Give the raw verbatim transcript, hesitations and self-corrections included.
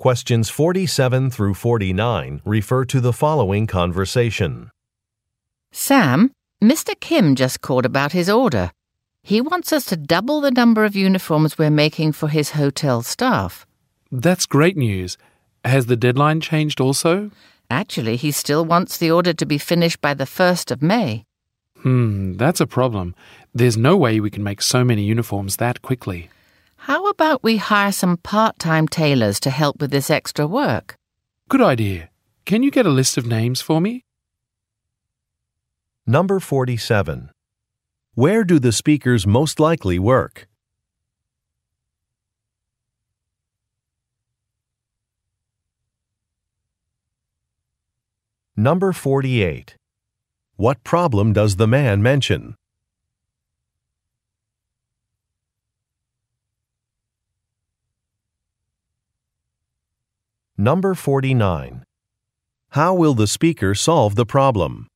Questions forty-seven through forty-nine refer to the following conversation. Sam, Mister Kim just called about his order. He wants us to double the number of uniforms we're making for his hotel staff. That's great news. Has the deadline changed also? Actually, he still wants the order to be finished by the first of May. Hmm, that's a problem. There's no way we can make so many uniforms that quickly. How about we hire some part-time tailors to help with this extra work? Good idea. Can you get a list of names for me? Number forty-seven. Where do the speakers most likely work? Number forty-eight. What problem does the man mention? Number forty-nine. How will the speaker solve the problem?